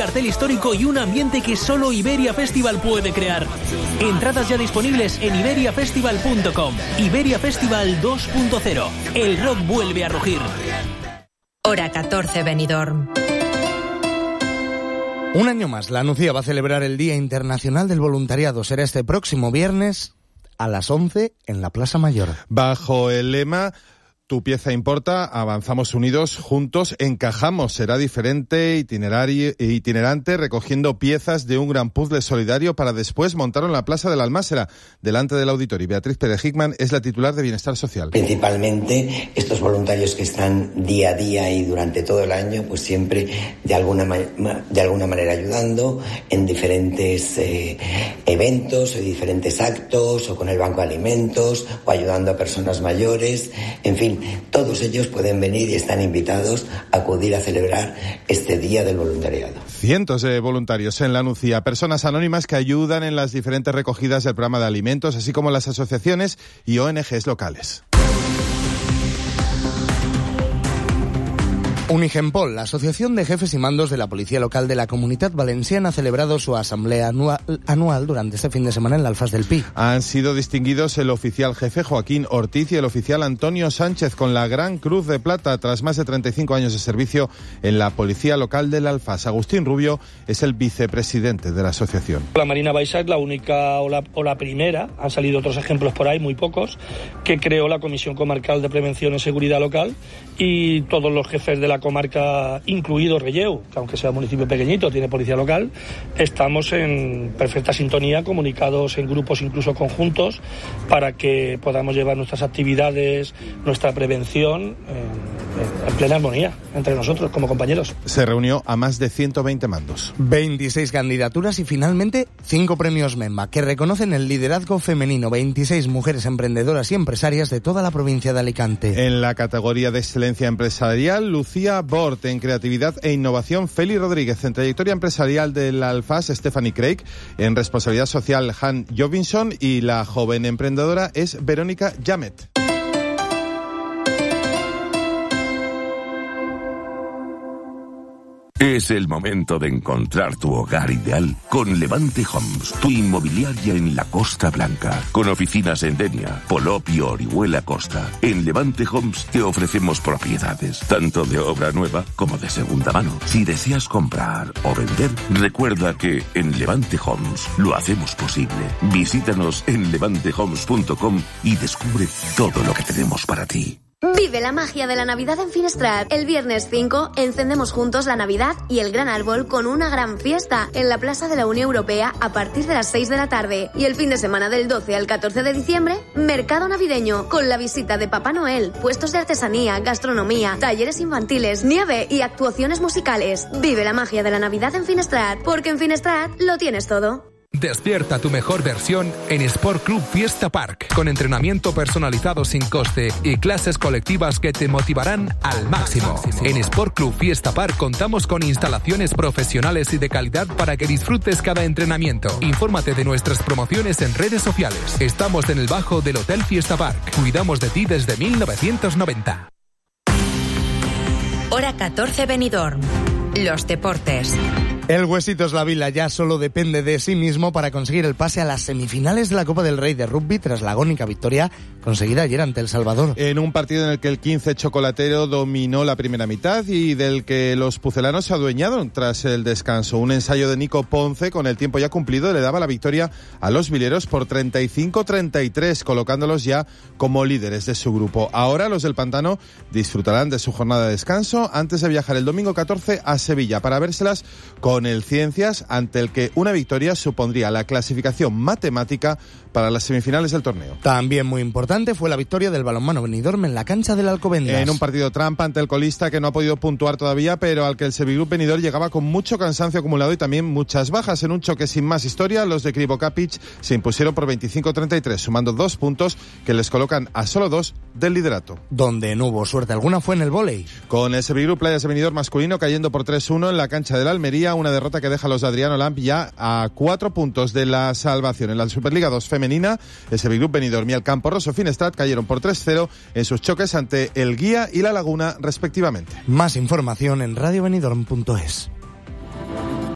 cartel histórico y un ambiente que solo Iberia Festival puede crear. Entradas ya disponibles en iberiafestival.com. Iberia Festival 2.0. El rock vuelve a rugir. Hora 14, Benidorm. Un año más, la Nucía va a celebrar el Día Internacional del Voluntariado. Será este próximo viernes a las 11 en la Plaza Mayor. Bajo el lema Tu pieza importa, avanzamos unidos, juntos encajamos. Será diferente, itinerante, recogiendo piezas de un gran puzzle solidario para después montarlo en la Plaza de la Almásera, delante del auditorio. Beatriz Pérez Hickman es la titular de Bienestar Social. Principalmente estos voluntarios que están día a día y durante todo el año, pues siempre de alguna manera ayudando en diferentes eventos o diferentes actos, o con el Banco de Alimentos, o ayudando a personas mayores, en fin. Todos ellos pueden venir y están invitados a acudir a celebrar este Día del Voluntariado. Cientos de voluntarios en la Nucía, personas anónimas que ayudan en las diferentes recogidas del programa de alimentos, así como las asociaciones y ONGs locales. Unigempol, la Asociación de Jefes y Mandos de la Policía Local de la Comunidad Valenciana, ha celebrado su asamblea anual durante este fin de semana en la Alfaz del Pi. Han sido distinguidos el oficial jefe Joaquín Ortiz y el oficial Antonio Sánchez con la Gran Cruz de Plata tras más de 35 años de servicio en la Policía Local del Alfaz. Agustín Rubio es el vicepresidente de la asociación. La Marina Baixa es la única o la primera, han salido otros ejemplos por ahí, muy pocos, que creó la Comisión Comarcal de Prevención y Seguridad Local, y todos los jefes de la comarca, incluido Relleu, que aunque sea un municipio pequeñito, tiene policía local, estamos en perfecta sintonía, comunicados en grupos incluso conjuntos, para que podamos llevar nuestras actividades, nuestra prevención en plena armonía entre nosotros como compañeros. Se reunió a más de 120 mandos. 26 candidaturas y finalmente 5 premios MEMBA, que reconocen el liderazgo femenino. 26 mujeres emprendedoras y empresarias de toda la provincia de Alicante. En la categoría de excelencia empresarial, Lucía Bort; en creatividad e innovación, Feli Rodríguez; en trayectoria empresarial del Alfaz, Stephanie Craig; en responsabilidad social, Han Jovinson; y la joven emprendedora es Verónica Yamet. Es el momento de encontrar tu hogar ideal con Levante Homes, tu inmobiliaria en la Costa Blanca, con oficinas en Denia, Polop y Orihuela Costa. En Levante Homes te ofrecemos propiedades, tanto de obra nueva como de segunda mano. Si deseas comprar o vender, recuerda que en Levante Homes lo hacemos posible. Visítanos en levantehomes.com y descubre todo lo que tenemos para ti. Vive la magia de la Navidad en Finestrat. El viernes 5 encendemos juntos la Navidad y el gran árbol con una gran fiesta en la Plaza de la Unión Europea a partir de las 6 de la tarde. Y el fin de semana del 12 al 14 de diciembre, mercado navideño, con la visita de Papá Noel, puestos de artesanía, gastronomía, talleres infantiles, nieve y actuaciones musicales. Vive la magia de la Navidad en Finestrat, porque en Finestrat lo tienes todo. Despierta tu mejor versión en Sport Club Fiesta Park, con entrenamiento personalizado sin coste y clases colectivas que te motivarán al máximo. En Sport Club Fiesta Park contamos con instalaciones profesionales y de calidad para que disfrutes cada entrenamiento. Infórmate de nuestras promociones en redes sociales. Estamos en el bajo del Hotel Fiesta Park. Cuidamos de ti desde 1990. Hora 14, Benidorm. Los deportes. El Huesitos La Vila ya solo depende de sí mismo para conseguir el pase a las semifinales de la Copa del Rey de Rugby tras la agónica victoria conseguida ayer ante El Salvador. En un partido en el que el 15 chocolatero dominó la primera mitad y del que los pucelanos se adueñaron tras el descanso. Un ensayo de Nico Ponce con el tiempo ya cumplido le daba la victoria a los vileros por 35-33, colocándolos ya como líderes de su grupo. Ahora los del Pantano disfrutarán de su jornada de descanso antes de viajar el domingo 14 a Sevilla para vérselas con el Ciencias, ante el que una victoria supondría la clasificación matemática para las semifinales del torneo. También muy importante fue la victoria del balonmano Benidorm en la cancha del Alcobendas. En un partido trampa ante el colista que no ha podido puntuar todavía, pero al que el Sevilla Benidorm llegaba con mucho cansancio acumulado y también muchas bajas. En un choque sin más historia, los de Krivo Kapic se impusieron por 25-33, sumando 2 puntos que les colocan a solo 2 del liderato. Donde no hubo suerte alguna fue en el vóley. Con el Sevilla Playas de Benidorm masculino cayendo por 3-1 en la cancha del Almería, una derrota que deja a los de Adriano Lamp ya a 4 puntos de la salvación. En la Superliga 2 femenina, el Sevilla Benidorm y el Campo Rosso Finestrat cayeron por 3-0 en sus choques ante el Guía y la Laguna respectivamente. Más información en radiobenidorm.es.